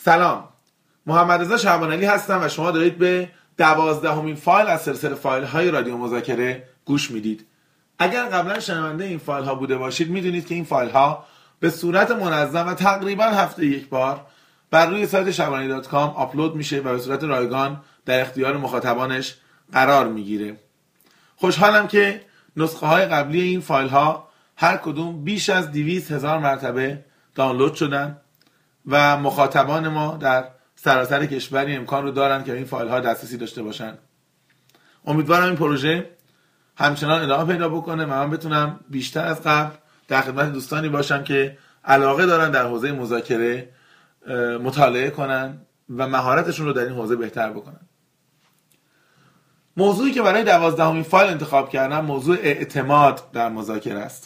سلام، محمد رضا شعبانعلی هستم و شما دارید به 12مین فایل از سلسله فایل های رادیو مذاکره گوش میدید. اگر قبلا شنونده این فایل ها بوده باشید میدونید که این فایل ها به صورت منظم و تقریبا هفته یک بار بر روی سایت shabanali.com آپلود میشه و به صورت رایگان در اختیار مخاطبانش قرار میگیره. خوشحالم که نسخه های قبلی این فایل ها هر کدوم بیش از 200,000 مرتبه دانلود شدن و مخاطبان ما در سراسر کشوری امکان رو دارن که این فایل ها دسترسی داشته باشن. امیدوارم این پروژه همچنان ادامه پیدا بکنه و من بتونم بیشتر از قبل در خدمت دوستانی باشم که علاقه دارن در حوزه مذاکره مطالعه کنن و مهارتشون رو در این حوزه بهتر بکنن. موضوعی که برای 12مین فایل انتخاب کردم موضوع اعتماد در مذاکره است.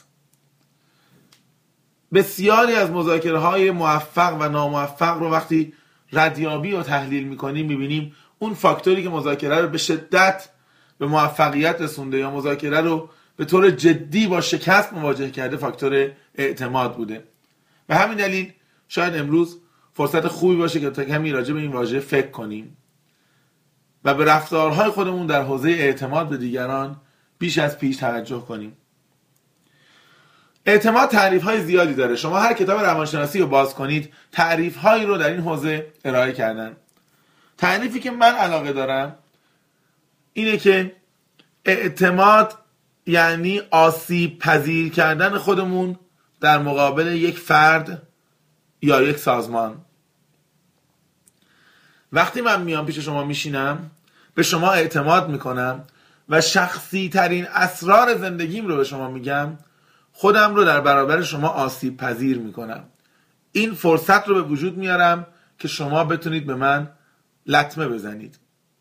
بسیاری از مذاکره های موفق و ناموفق رو وقتی ردیابی و تحلیل میکنیم میبینیم اون فاکتوری که مذاکره رو به شدت به موفقیت رسونده یا مذاکره رو به طور جدی با شکست مواجه کرده فاکتور اعتماد بوده. به همین دلیل شاید امروز فرصت خوبی باشه که تا کمی راجع به این واژه فکر کنیم و به رفتارهای خودمون در حوزه اعتماد به دیگران بیش از پیش توجه کنیم. اعتماد تعریف‌های زیادی داره. شما هر کتاب روانشناسی رو باز کنید تعریف‌هایی رو در این حوزه ارائه کردن. تعریفی که من علاقه دارم اینه که اعتماد یعنی آسیب پذیر کردن خودمون در مقابل یک فرد یا یک سازمان. وقتی من میام پیش شما میشینم به شما اعتماد میکنم و شخصی ترین اسرار زندگیم رو به شما میگم، خودم رو در برابر شما آسیب پذیر میکنم. این فرصت رو به وجود میارم که شما بتونید به من لطمه بزنید.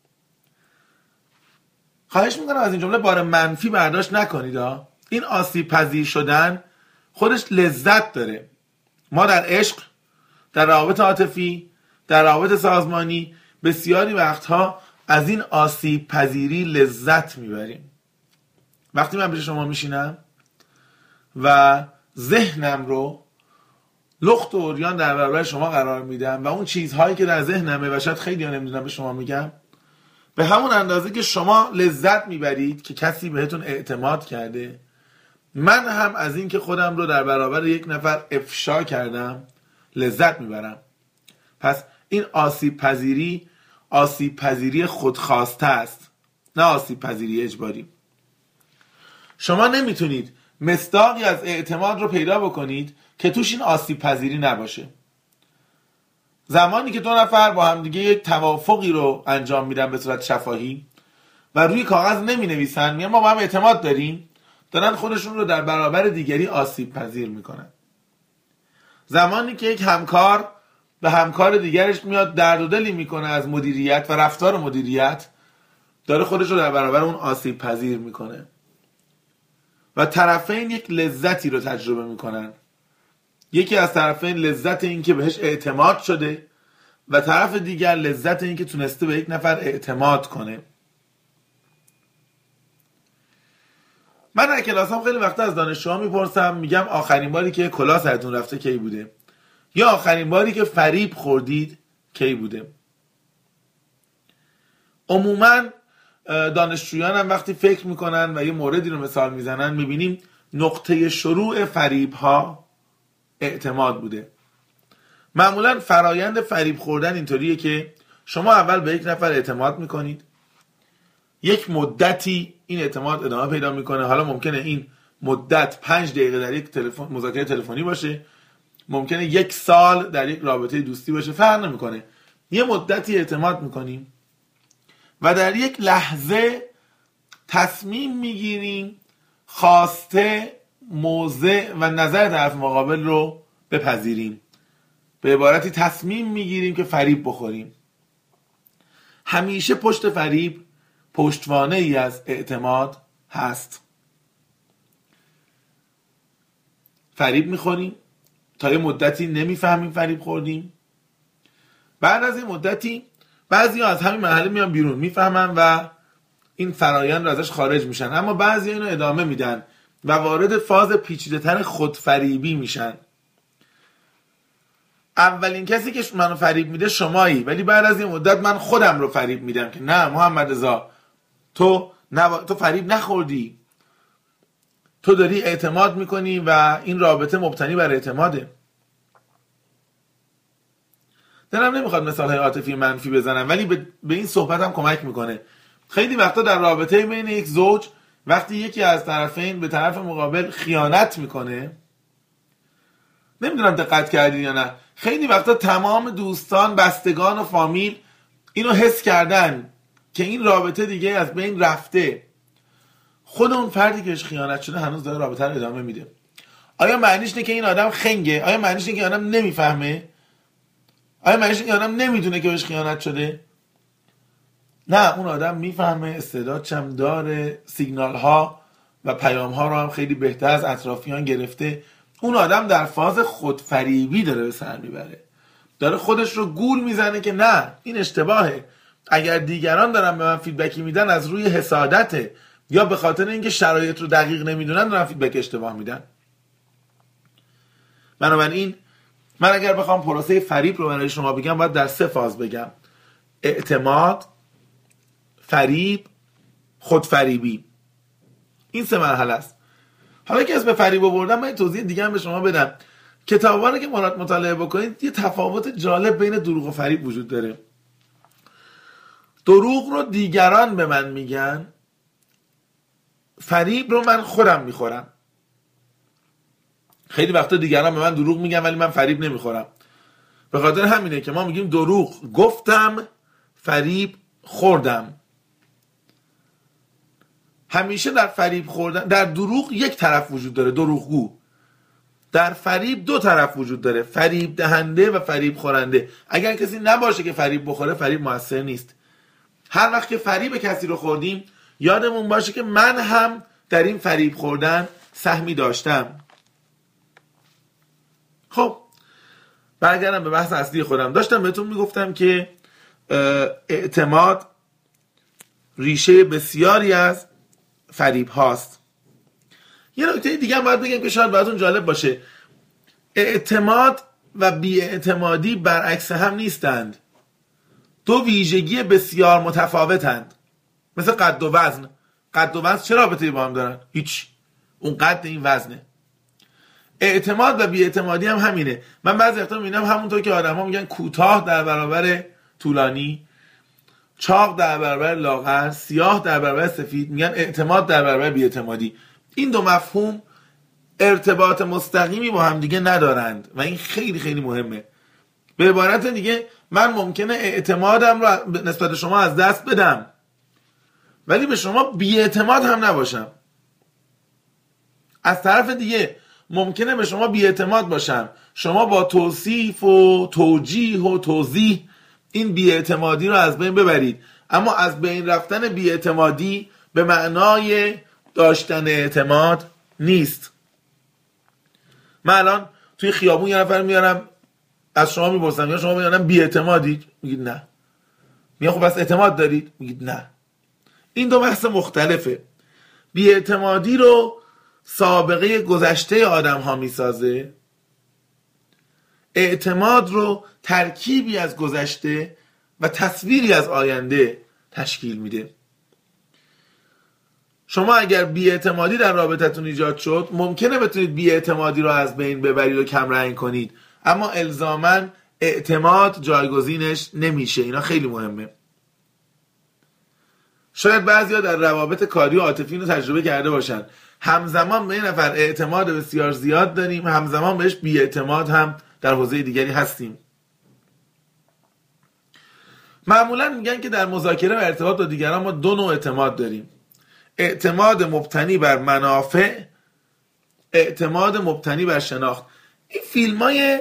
خواهش میکنم از این جمله بار منفی برداشت نکنید. این آسیب پذیر شدن خودش لذت داره. ما در عشق، در روابط عاطفی، در روابط سازمانی بسیاری وقتها از این آسیب پذیری لذت میبریم. وقتی من پیش شما میشینم و ذهنم رو لخت و عریان در برابر شما قرار میدم و اون چیزهایی که در ذهنمه و شاید خیلی ها نمیدونم به شما میگم، به همون اندازه که شما لذت میبرید که کسی بهتون اعتماد کرده، من هم از این که خودم رو در برابر یک نفر افشا کردم لذت میبرم. پس این آسیب پذیری خودخواسته است، نه آسیب پذیری اجباری. شما نمیتونید مصداقی از اعتماد رو پیدا بکنید که توش این آسیب پذیری نباشه. زمانی که دو نفر با همدیگه یک توافقی رو انجام میدن به صورت شفاهی و روی کاغذ نمی نویسن میگن ما با هم اعتماد داریم، دارن خودشون رو در برابر دیگری آسیب پذیر میکنن. زمانی که یک همکار به همکار دیگرش میاد درد و دلی میکنه از مدیریت و رفتار مدیریت، داره خودش رو در برابر اون آسیب پذیر میکنه و طرفین یک لذتی رو تجربه میکنن. یکی از طرفین لذت این که بهش اعتماد شده و طرف دیگر لذت این که تونسته به یک نفر اعتماد کنه. من در کلاسام خیلی وقتا از دانشجوها میپرسم، میگم آخرین باری که کلاه سرتون رفته کی بوده؟ یا آخرین باری که فریب خوردید کی بوده؟ عموما دانشجویان هم وقتی فکر میکنن و یه موردی رو مثال میزنن میبینیم نقطه شروع فریب ها اعتماد بوده. معمولا فرایند فریب خوردن اینطوریه که شما اول به یک نفر اعتماد میکنید، یک مدتی این اعتماد ادامه پیدا میکنه. حالا ممکنه این مدت 5 دقیقه در یک مذاکره تلفنی باشه، ممکنه 1 سال در یک رابطه دوستی باشه، فرق نمیکنه. یه مدتی اعتماد میکنیم و در یک لحظه تصمیم میگیریم خواسته، موضع و نظر طرف مقابل رو بپذیریم. به عبارتی تصمیم میگیریم که فریب بخوریم. همیشه پشت فریب پشتوانه ای از اعتماد هست. فریب میخوریم، تا یه مدتی نمیفهمیم فریب خوردیم. بعد از این مدتی بعضی ها از همین مرحله میان بیرون، میفهمن و این فرایند رو ازش خارج میشن، اما بعضی اینو ادامه میدن و وارد فاز پیچیده‌تر خودفریبی میشن. اولین کسی که منو فریب میده شمایی، ولی بعد از این مدت من خودم رو فریب میدم که نه محمد رضا تو فریب نخوردی، تو داری اعتماد میکنی و این رابطه مبتنی بر اعتماده. دلم نمیخواد مثالهای عاطفی منفی بزنم، ولی به این صحبتم کمک میکنه. خیلی وقتا در رابطه بین یک زوج وقتی یکی از طرفین به طرف مقابل خیانت میکنه، نمیدونم دقت کردید یا نه، خیلی وقتا تمام دوستان، بستگان و فامیل اینو حس کردن که این رابطه دیگه از بین رفته، خود اون فردی که خیانت شده هنوز داره رابطه رو ادامه میده. آیا معنیش اینه که این آدم خنگه؟ آیا معنیش اینه که این آدم نمیفهمه؟ آیا معنیش اینه که این آدم نمیدونه که بهش خیانت شده؟ نه، اون آدم میفهمه، استعدادش هم داره، سیگنال ها و پیام ها رو هم خیلی بهتر از اطرافیان گرفته. اون آدم در فاز خودفریبی داره به سر میبره، داره خودش رو گول میزنه که نه این اشتباهه. اگر دیگران دارن به من فیدبکی میدن از روی حسادته یا به خاطر اینکه شرایط رو دقیق نمیدونن دارن فیدبک اشتباه میدن. بنابراین من اگر بخوام پروسه فریب رو برای شما بگم باید در 3 فاز بگم: اعتماد، فریب، خودفریبی. این 3 مرحله است. حالا که اسم فریب آوردم من توضیح دیگه هم به شما بدم. کتابا رو که مطالعه بکنید یه تفاوت جالب بین دروغ و فریب وجود داره. دروغ رو دیگران به من میگن، فریب رو من خودم میخورم. خیلی وقتا دیگران به من دروغ میگن ولی من فریب نمیخورم. به خاطر همینه که ما میگیم دروغ گفتم، فریب خوردم. همیشه در فریب خوردن، در دروغ یک طرف وجود داره، دروغگو. در فریب 2 طرف وجود داره، فریب دهنده و فریب خورنده. اگر کسی نباشه که فریب بخوره، فریب موثر نیست. هر وقت که فریب کسی رو خوردیم یادمون باشه که من هم در این فریب خوردن سهمی داشتم. خب برگردم به بحث اصلی خودم. داشتم بهتون میگفتم که اعتماد ریشه بسیاری از فریب هاست. یه نکته دیگه هم باید بگم که شاید براتون جالب باشه. اعتماد و بی‌اعتمادی برعکس هم نیستند. 2 ویژگی بسیار متفاوتند. مثل قد و وزن. قد و وزن چه رابطه‌ای با هم دارن؟ هیچ. اون قد این وزنه. اعتماد و بی‌اعتمادی هم همینه. من بعضی وقتا میبینم همونطور که آدم‌ها میگن کوتاه در برابر طولانی، چاق در برابر لاغر، سیاه در برابر سفید، میگن اعتماد در برابر بی‌اعتمادی. این 2 مفهوم ارتباط مستقیمی با هم دیگه ندارند و این خیلی خیلی مهمه. به عبارت دیگه من ممکنه اعتمادم رو نسبت شما از دست بدم ولی به شما بی‌اعتماد هم نباشم. از طرف دیگه ممکنه به شما بی‌اعتماد باشم، شما با توصیف و توجیه و توضیح این بی‌اعتمادی رو از بین ببرید. اما از بین رفتن بی‌اعتمادی به معنای داشتن اعتماد نیست. من الان توی خیابون یه نفر میارم از شما میپرسم یا شما میگن بی‌اعتمادید؟ میگید نه. میگم خب پس اعتماد دارید؟ میگید نه. این 2 بحث مختلفه. بی‌اعتمادی رو سابقه گذشته آدم ها میسازه، اعتماد رو ترکیبی از گذشته و تصویری از آینده تشکیل میده. شما اگر بی‌اعتمادی در رابطتون ایجاد شد ممکنه بتونید بی‌اعتمادی رو از بین ببرید و کم رنگ کنید، اما الزاماً اعتماد جایگزینش نمیشه. اینا خیلی مهمه. شاید بعضیا در روابط کاری و عاطفی رو تجربه کرده باشن. همزمان به این نفر اعتماد بسیار زیاد داریم، همزمان بهش بی‌اعتماد هم در حوزه دیگری هستیم. معمولا میگن که در مذاکره و ارتباط با دیگران ما 2 نوع اعتماد داریم: اعتماد مبتنی بر منافع، اعتماد مبتنی بر شناخت. این فیلمای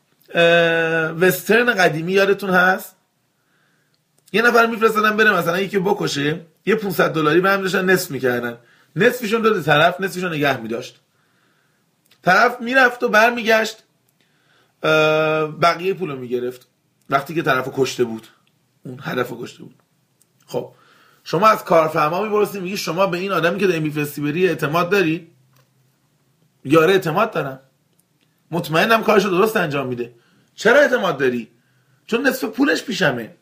وسترن قدیمی یادتون هست؟ یه نفر میفرستادن بره مثلا یکی بکشه، یه $500 به هم داشتن نصف میکردن، نصفشون داده طرف، نصفشون نگه میداشت. طرف میرفت و برمیگشت بقیه پولو میگرفت وقتی که طرفو کشته بود، اون هدفو کشته بود. خب شما از کارفرما میپرسی، میگی شما به این آدمی که داری میفرستی بری اعتماد داری؟ یاره اعتماد دارم، مطمئنم کارشو درست انجام میده. چرا اعتماد داری؟ چون نصف پولش پیشمه.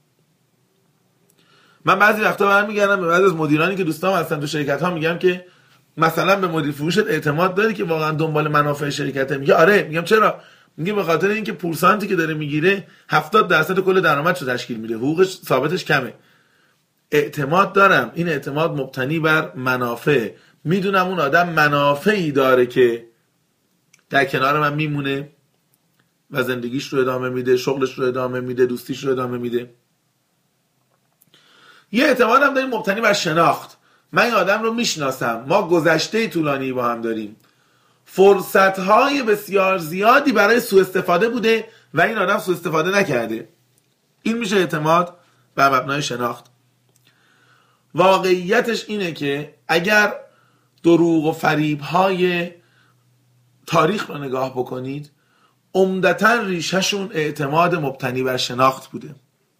من بعضی وقتا برمیگردم به بعضی از مدیرانی که دوستام هستن تو شرکت ها میگم که مثلا به مدیر فروشت اعتماد داری که واقعا دنبال منافع شرکته؟ میگه آره. میگم چرا؟ میگه به خاطر اینکه پورسانتی که داره میگیره 70% کل درآمدشو تشکیل میده، حقوقش ثابتش کمه. اعتماد دارم، این اعتماد مبتنی بر منافع. میدونم اون آدم منافعی داره که در کنار من میمونه و زندگیش رو ادامه میده، شغلش رو ادامه میده، دوستیش رو ادامه میده. یه اعتماد هم داریم مبتنی بر شناخت. من این آدم رو میشناسم، ما گذشته طولانی با هم داریم، فرصت‌های بسیار زیادی برای سوء استفاده بوده و این آدم سوء استفاده نکرده. این میشه اعتماد بر مبنای شناخت. واقعیتش اینه که اگر دروغ و فریب‌های تاریخ رو نگاه بکنید، عمدتاً ریشه‌شون اعتماد مبتنی بر شناخت بوده.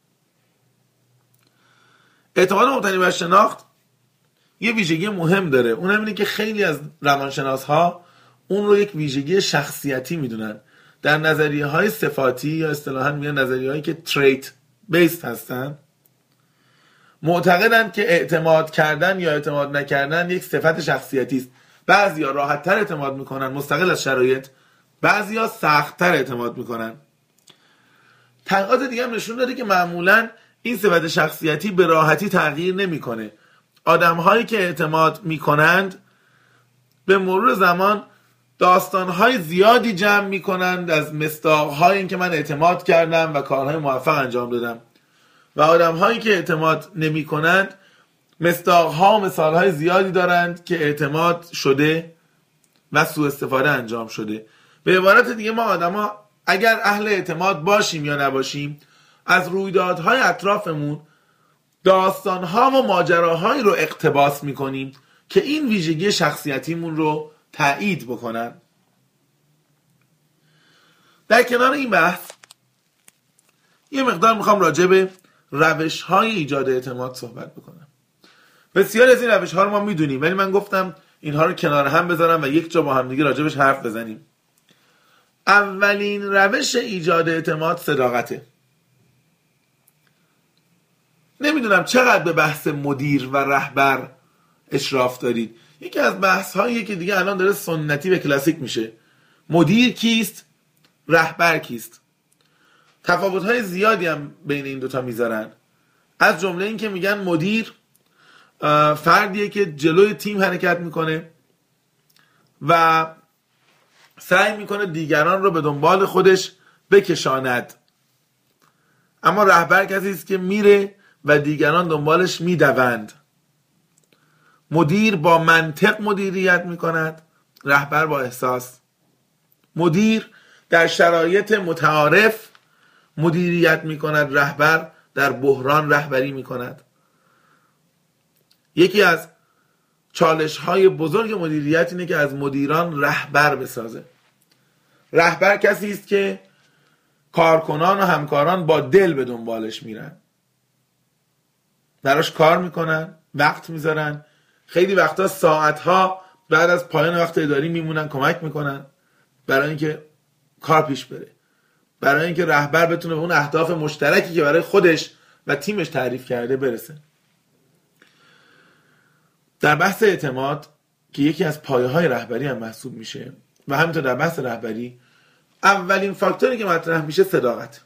اعتماد مبتنی بر شناخت یه ویژگی مهم داره، اونم اینه که خیلی از روانشناس‌ها اون رو یک ویژگی شخصیتی میدونن. در نظریه‌های صفاتی یا اصطلاحاً میگن نظریه‌هایی که تریت بیسد هستن، معتقدن که اعتماد کردن یا اعتماد نکردن یک صفت شخصیتی است. بعضیا راحت‌تر اعتماد میکنن مستقل از شرایط، بعضیا سخت‌تر اعتماد میکنن. تحقیقات دیگه هم نشون داده که معمولاً این صفت شخصیتی به راحتی تغییر نمیکنه. آدم‌هایی که اعتماد میکنند به مرور زمان داستان‌های زیادی جمع میکنند از مصداق‌های این که من اعتماد کردم و کارهای موفق انجام دادم، و آدم‌هایی که اعتماد نمی‌کنند مصداق‌ها و مثال‌های زیادی دارند که اعتماد شده و سوء استفاده انجام شده. به عبارت دیگه ما آدم‌ها اگر اهل اعتماد باشیم یا نباشیم، از رویدادهای اطرافمون داستان‌ها و ماجراهایی رو اقتباس می‌کنیم که این ویژگی شخصیتیمون رو تایید بکنن. در کنار این بحث یه مقدار میخوام راجع به روش‌های ایجاد اعتماد صحبت بکنم. بسیاری از این روش‌ها رو ما میدونیم، ولی من گفتم اینها رو کنار هم بذارم و یک جا با هم دیگه راجبش حرف بزنیم. اولین روش ایجاد اعتماد صداقته. نمیدونم چقدر به بحث مدیر و رهبر اشراف دارید. یکی از بحث‌هایی که دیگه الان داره سنتی و کلاسیک میشه. مدیر کیست؟ رهبر کیست؟ تفاوت‌های زیادی هم بین این دوتا میذارن. از جمله این که میگن مدیر فردیه که جلوی تیم حرکت میکنه و سعی میکنه دیگران رو به دنبال خودش بکشاند، اما رهبر کسی است که میره و دیگران دنبالش میدوند. مدیر با منطق مدیریت میکند، رهبر با احساس. مدیر در شرایط متعارف مدیریت میکند، رهبر در بحران رهبری میکند. یکی از چالش‌های بزرگ مدیریت اینه که از مدیران رهبر بسازه. رهبر کسی است که کارکنان و همکاران با دل به دنبالش میرن، براش کار میکنن، وقت میذارن، خیلی وقتا ساعتها بعد از پایان وقت اداری میمونن کمک میکنن برای اینکه کار پیش بره، برای اینکه رهبر بتونه به اون اهداف مشترکی که برای خودش و تیمش تعریف کرده برسه. در بحث اعتماد که یکی از پایه‌های رهبری هم محسوب میشه و همینطور در بحث رهبری اولین فاکتوری که مطرح میشه صداقت.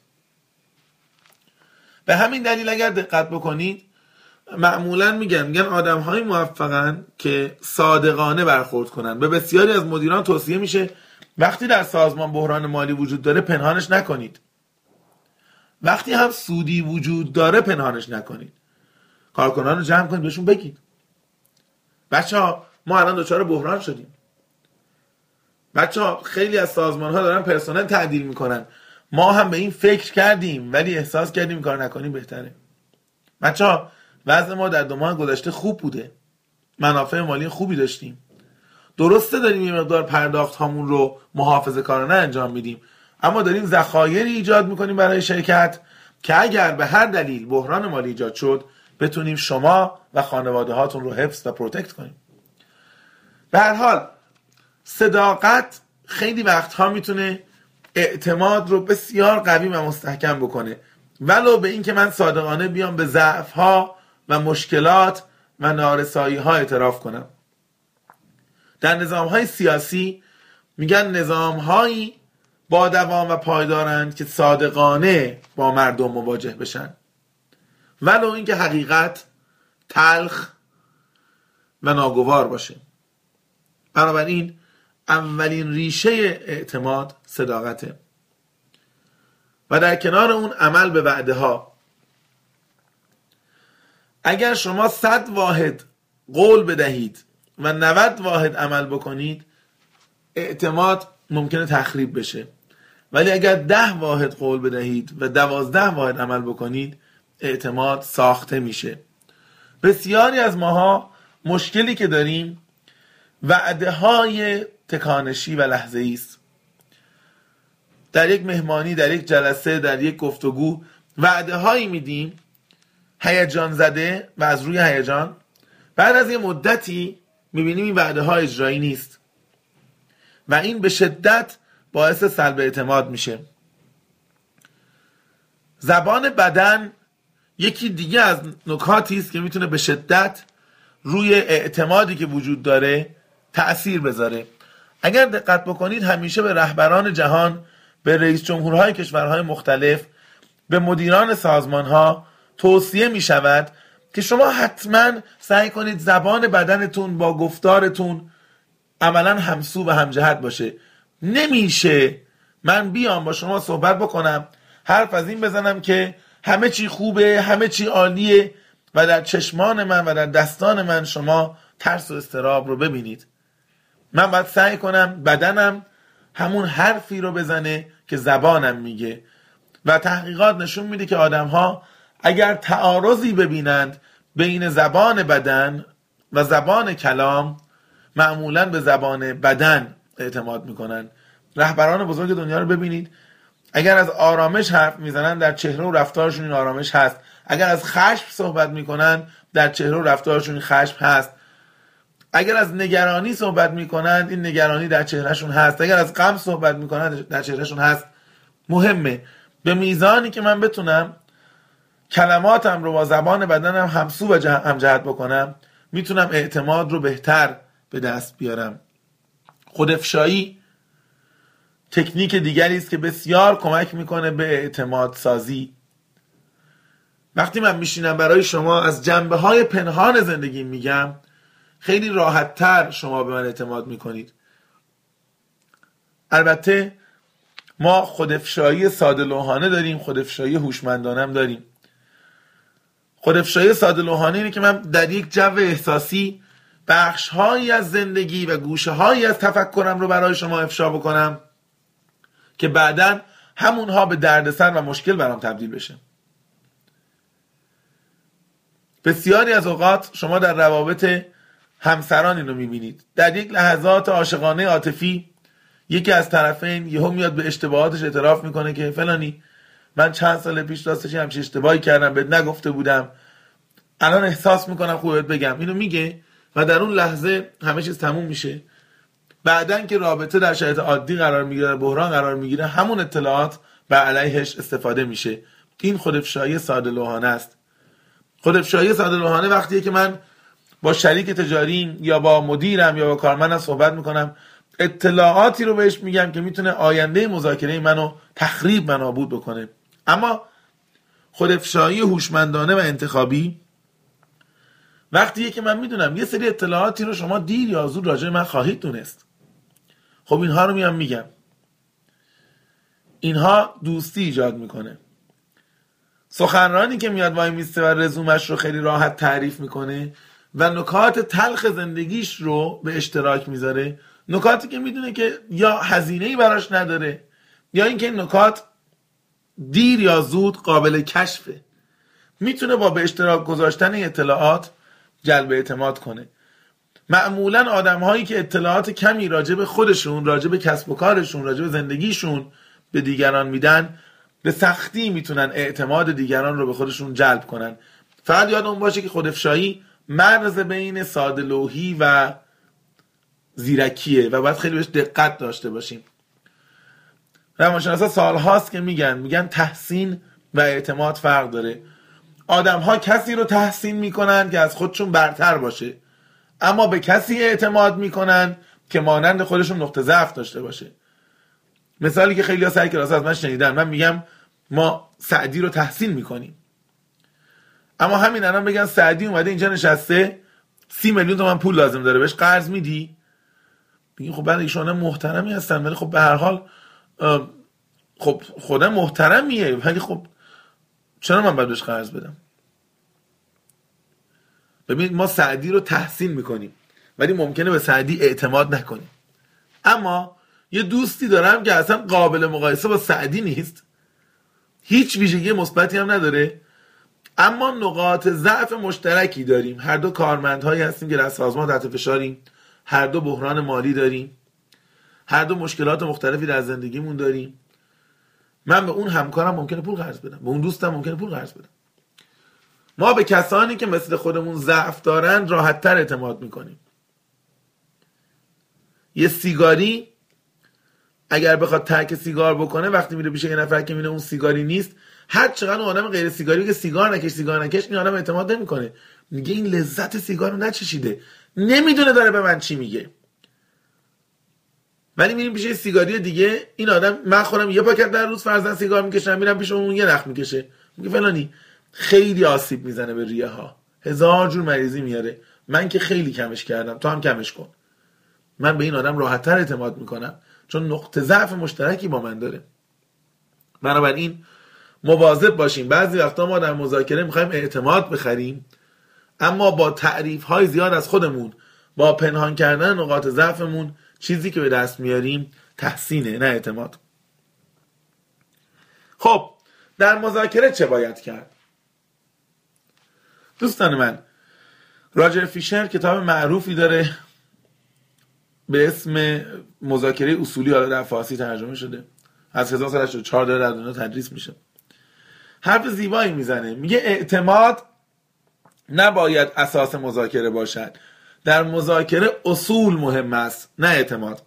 به همین دلیل اگر دقت بکنید معمولا میگن آدم‌های موفقن که صادقانه برخورد کنن. به بسیاری از مدیران توصیه میشه وقتی در سازمان بحران مالی وجود داره پنهانش نکنید. وقتی هم سودی وجود داره پنهانش نکنید. کارکنان رو جمع کنید، بهشون بگید بچه‌ها ما الان دچار بحران شدیم. بچه‌ها خیلی از سازمان‌ها دارن پرسنل تعدیل میکنن، ما هم به این فکر کردیم ولی احساس کردیم کار نکنیم بهتره. بچه‌ها وضع ما در 2 ماه گذشته خوب بوده، منافع مالی خوبی داشتیم، درسته داریم یه مقدار پرداخت هامون رو محافظه‌کارانه انجام میدیم، اما داریم ذخایری ایجاد میکنیم برای شرکت که اگر به هر دلیل بحران مالی ایجاد شد بتونیم شما و خانواده هاتون رو حفظ و پروتکت کنیم. به هر حال صداقت خیلی وقتها میتونه اعتماد رو بسیار قوی و مستحکم بکنه، ولو به این که من صادقانه بیام به ضعف‌ها و مشکلات و نارسایی‌ها اعتراف کنم. در نظام‌های سیاسی میگن نظام‌هایی با دوام و پایدارند که صادقانه با مردم مواجه بشن، ولو اینکه حقیقت تلخ و ناگوار باشه. بنابراین اولین ریشه اعتماد صداقته و در کنار اون عمل به وعده ها. اگر شما 100 واحد قول بدهید و 90 واحد عمل بکنید، اعتماد ممکنه تخریب بشه، ولی اگر 10 واحد قول بدهید و 12 واحد عمل بکنید، اعتماد ساخته میشه. بسیاری از ماها مشکلی که داریم وعده های تکانشی و لحظه‌ای است. در یک مهمانی، در یک جلسه، در یک گفتگو وعده هایی میدیم هیجان زده و از روی هیجان، بعد از یه مدتی میبینیم این وعده ها اجرایی نیست و این به شدت باعث سلب اعتماد میشه. زبان بدن یکی دیگه از نکاتی است که میتونه به شدت روی اعتمادی که وجود داره تأثیر بذاره. اگر دقت بکنید همیشه به رهبران جهان، به رئیس جمهورهای کشورهای مختلف، به مدیران سازمانها توصیه می شود که شما حتما سعی کنید زبان بدنتون با گفتارتون عملا همسو و همجهت باشه. نمیشه من بیام با شما صحبت بکنم، حرف از این بزنم که همه چی خوبه، همه چی عالیه و در چشمان من و در دستان من شما ترس و اضطراب رو ببینید. من باید سعی کنم بدنم همون حرفی رو بزنه که زبانم میگه و تحقیقات نشون میده که آدم‌ها اگر تعارضی ببینند بین زبان بدن و زبان کلام، معمولاً به زبان بدن اعتماد میکنن. رهبران بزرگ دنیا رو ببینید، اگر از آرامش حرف میزنن در چهره و رفتارشون این آرامش هست. اگر از خشم صحبت میکنن در چهره و رفتارشون این خشم هست. اگر از نگرانی صحبت میکنن این نگرانی در چهرهشون هست. اگر از غم صحبت میکنن در چهرهشون هست. مهمه به میزانی که من بتونم کلماتم رو با زبان بدنم همسو و همجهت بکنم، میتونم اعتماد رو بهتر به دست بیارم. خودافشایی تکنیک دیگری است که بسیار کمک میکنه به اعتماد سازی. وقتی من میشینم برای شما از جنبه های پنهان زندگی میگم، خیلی راحت تر شما به من اعتماد میکنید. البته ما خودافشایی ساده لوحانه داریم، خودافشایی هوشمندانه هم داریم. خودافشایی ساده لوحانه اینه که من در یک جو احساسی بخش‌هایی از زندگی و گوشه‌هایی از تفکرم رو برای شما افشا بکنم که بعداً همونها به دردسر و مشکل برام تبدیل بشه. بسیاری از اوقات شما در روابط همسران اینو میبینید. در یک لحظات عاشقانه عاطفی یکی از طرفین یهو میاد به اشتباهاتش اعتراف میکنه که فلانی من چند سال پیش راستش همچین اشتباهی کردم، بهت نگفته بودم، الان احساس میکنم خوبت بگم. اینو میگه و در اون لحظه همه چیز تموم میشه. بعدن که رابطه در شرایط عادی قرار میگیره، بحران قرار میگیره، همون اطلاعات بر علیهش استفاده میشه. این خودافشایی ساده لوحانه است. خودافشایی ساده لوحانه وقتیه که من با شریک تجاریم یا با مدیرم یا با کارمندم صحبت میکنم، اطلاعاتی رو بهش میگم که میتونه آینده مذاکره منو تخریب و نابود بکنه. اما خودافشایی هوشمندانه و انتخابی وقتیه که من میدونم یه سری اطلاعاتی رو شما دیر یا زود راجع من خواهید دونست. خب اینها رو میگم. اینها دوستی ایجاد میکنه. سخنرانی که میاد وای میسته و رزومش رو خیلی راحت تعریف میکنه و نکات تلخ زندگیش رو به اشتراک میذاره، نکاتی که میدونه که یا هزینه‌ای براش نداره یا اینکه این نکات دیر یا زود قابل کشفه، میتونه با به اشتراک گذاشتن اطلاعات جلب اعتماد کنه. معمولا آدم هایی که اطلاعات کمی راجع به خودشون، راجع به کسب و کارشون، راجع به زندگیشون به دیگران میدن، به سختی میتونن اعتماد دیگران رو به خودشون جلب کنن. فقط یادمون باشه که خودافشایی مرز بین ساده لوحی و زیرکیه و باید خیلی بهش دقت داشته باشیم. روانشناسا سالهاست که میگن تحسین و اعتماد فرق داره. آدم‌ها کسی رو تحسین میکنن که از خودشون برتر باشه، اما به کسی اعتماد میکنن که مانند خودشون نقطه ضعف داشته باشه. مثالی که خیلی ها سر کلاس از من شنیدن، من میگم ما سعدی رو تحسین میکنیم، اما همین الان بگن سعدی اومده اینجا نشسته 30 میلیون تومان پول لازم داره، بهش قرض میدی؟ بگیم خب بله ایشون محترمی هستن، ولی خب به هر حال خب خدا محترمیه، ولی خب چرا من باید بهش قرض بدم؟ ببینید ما سعدی رو تحسین میکنیم ولی ممکنه به سعدی اعتماد نکنیم. اما یه دوستی دارم که اصلا قابل مقایسه با سعدی نیست، هیچ ویژگی مثبتی هم نداره، اما نقاط ضعف مشترکی داریم. هر دو کارمندهایی هستیم که در سازمان تحت فشاریم، هر دو بحران مالی داریم، هر دو مشکلات مختلفی در زندگیمون داریم. من به اون همکارم ممکنه پول قرض بدم، به اون دوستم ممکنه پول قرض بدم. ما به کسانی که مثل خودمون ضعف دارن راحت تر اعتماد میکنیم. یه سیگاری اگر بخواد ترک سیگار بکنه، وقتی میره پیش یه نفر که میبینه اون سیگاری نیست، هر چقدر اون آدم غیر سیگاری که سیگار نکش این آدم اعتماد نمیکنه، میگه این لذت سیگار رو نچشیده، نمیدونه داره به من چی میگه. ولی میریم پیش سیگاری دیگه، این آدم من خودم یه پاکت در روز فرضاً سیگار میکشم، میرم پیش اون یه نخ میکشه، میگه فلانی، خیلی آسیب میزنه به ریه ها، 1000 جور مریضی میاره، من که خیلی کمش کردم، تو هم کمش کن. من به این آدم راحت‌تر اعتماد میکنم چون نقطه ضعف مشترکی با من داره. بنابراین مواظب باشیم. بعضی وقتا ما در مذاکره میخوایم اعتماد بخریم، اما با تعریف‌های زیاد از خودمون، با پنهان کردن نقاط ضعفمون، چیزی که به دست میاریم تحسینه نه اعتماد. خب در مذاکره چه باید کرد؟ دوستان من، راجر فیشر کتاب معروفی داره به اسم مذاکره اصولی، حالا در فارسی ترجمه شده، از 1984 داره در دنیا تدریس میشه. حرف زیبایی میزنه، میگه اعتماد نباید اساس مذاکره باشد. در مذاکره اصول مهم است نه اعتماد.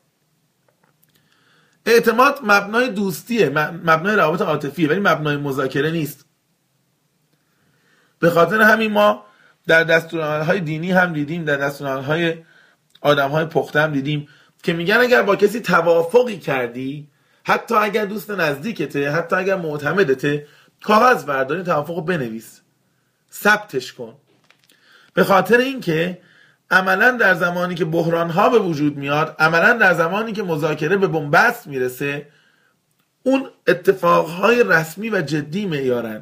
اعتماد مبنای دوستیه، مبنای روابط عاطفیه، ولی مبنای مذاکره نیست. به خاطر همین ما در دستورالعمل‌های دینی هم دیدیم، در دستورالعمل‌های آدم‌های پخته هم دیدیم که میگن اگر با کسی توافقی کردی، حتی اگر دوست نزدیکته، حتی اگر معتمدته، کاغذ برداری توافقو بنویس، ثبتش کن. به خاطر اینکه عملاً در زمانی که بحران‌ها به وجود میاد، عملاً در زمانی که مذاکره به بنبست میرسه، اون اتفاقهای رسمی و جدی معیارن.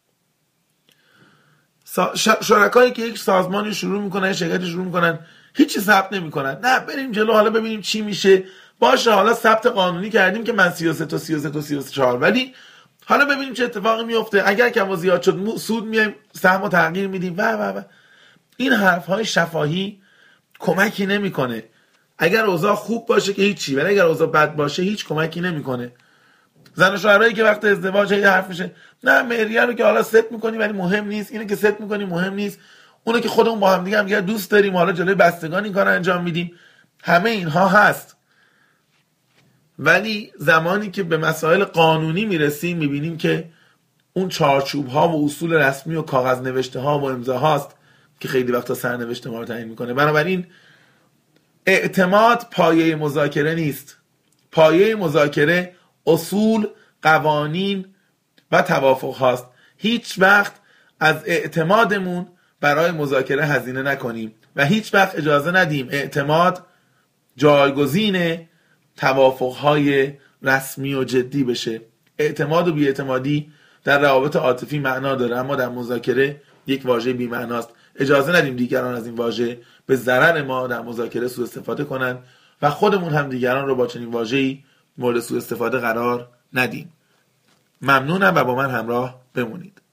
شرکایی که یک سازمانی شروع میکنن، شرکتی شروع میکنن، هیچی ثبت نمیکنن، نه بریم جلو حالا ببینیم چی میشه، باشه حالا ثبت قانونی کردیم که من 33 تا 33 تا 34، ولی حالا ببینیم چه اتفاقی میفته، اگر کم و زیاد شد سود میایم سهمو تغییر میدیم و این حرفهای شفاهی کمکی نمیکنه. اگر اوضاع خوب باشه که هیچی، ولی اگر اوضاع بد باشه هیچ کمکی نمیکنه. زن و شوهرایی که وقت ازدواج یه حرف میشه، نه مهریه رو که حالا ست میکنی ولی مهم نیست، اینو که ست میکنی مهم نیست، اونو که خودمون با هم دیگه هم دوست داریم، حالا جلوی بستگان این کارو انجام میدیم، همه اینها هست. ولی زمانی که به مسائل قانونی میرسیم میبینیم که اون چارچوب ها و اصول رسمی و کاغذ نوشته ها و امضا هاست که خیلی وقتا سرنوشت ما رو تعیین میکنه. بنابراین اعتماد پایه مذاکره نیست. پایه مذاکره اصول، قوانین و توافق هاست. هیچ وقت از اعتمادمون برای مذاکره هزینه نکنیم و هیچ وقت اجازه ندیم اعتماد جایگزین توافقهای رسمی و جدی بشه. اعتماد و بی‌اعتمادی در روابط عاطفی معنا داره، اما در مذاکره یک واژه بی معناست. اجازه ندیم دیگران از این واژه به ضرر ما در مذاکره سوء استفاده کنن و خودمون هم دیگران رو با چنین واژه‌ای مورد سوء استفاده قرار ندیم. ممنونم و با من همراه بمونید.